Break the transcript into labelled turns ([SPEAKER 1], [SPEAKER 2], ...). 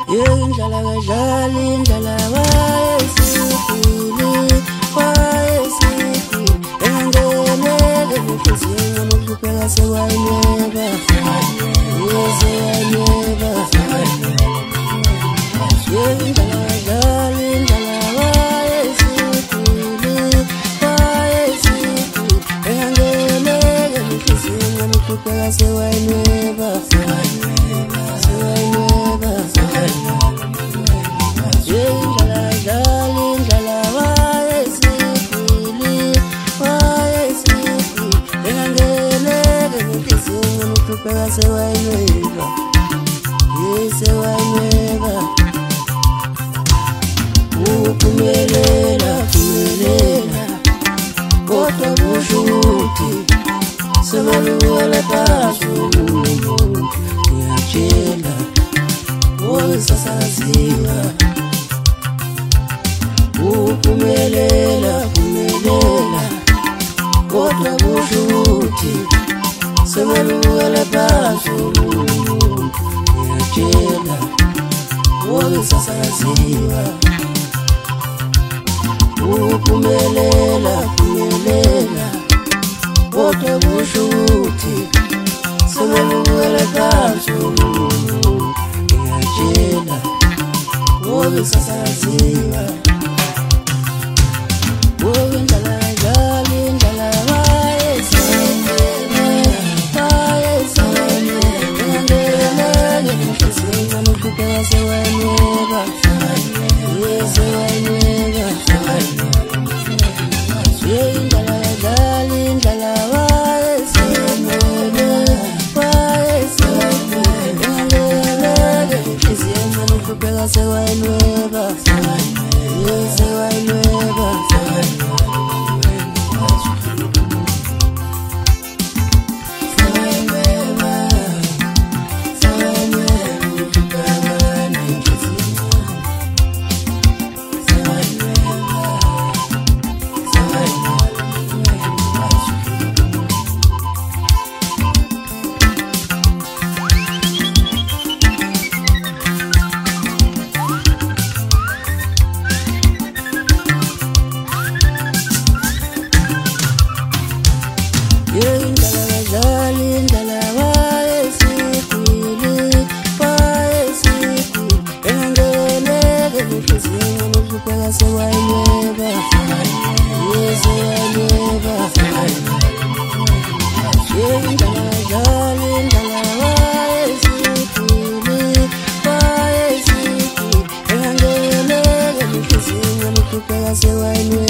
[SPEAKER 1] Indlala kadlala indlala wayesifile engangenele ngifizinga nokuhlupheka sekwayinweba sekwayinweba indlala kadlala indlala wayesifile engangenele ngifizinga nokuhlupheka sekwayinweba sekwayinweba sekwayinweba sekwayinweba uphumelela phumelela kodwa kusho ukuthi semalungela phansi umuntu ngiyatshela wosasaziwa uphumelela phumelela kodwa kusho ukuthi semalungela phansi umuntu ngiyatshela wosasaziwa uphumelela phumelela kodwa kusho ukuthi semalungela phansi umuntu ngiyatshela wosasaziwa sekwayinweba